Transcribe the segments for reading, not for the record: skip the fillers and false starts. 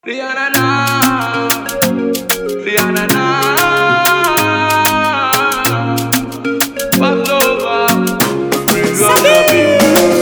Rihanna na, Rihanna na, Pavlova, Rihanna be.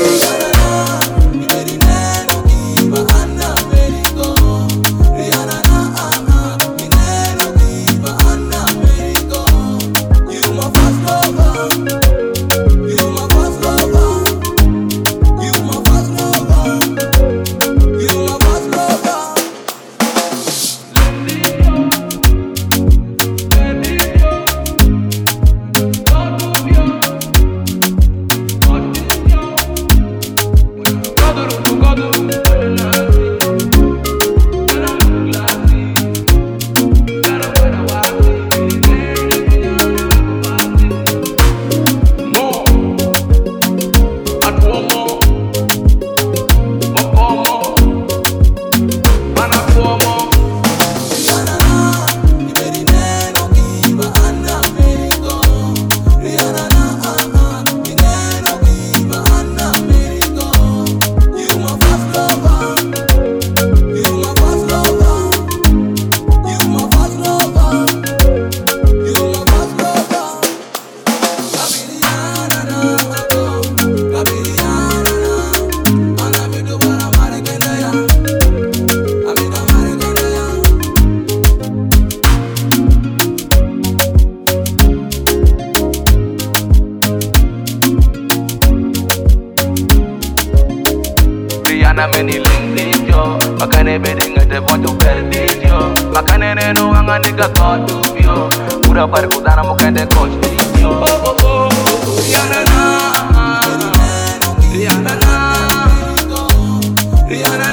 Rihanna many link yo, makane beding at the point to perdit yo. Makane no hanga nigga got to yo. Pura par kudana mukande coach yo. Oh oh oh, Rihanna na, Rihanna na, Rihanna.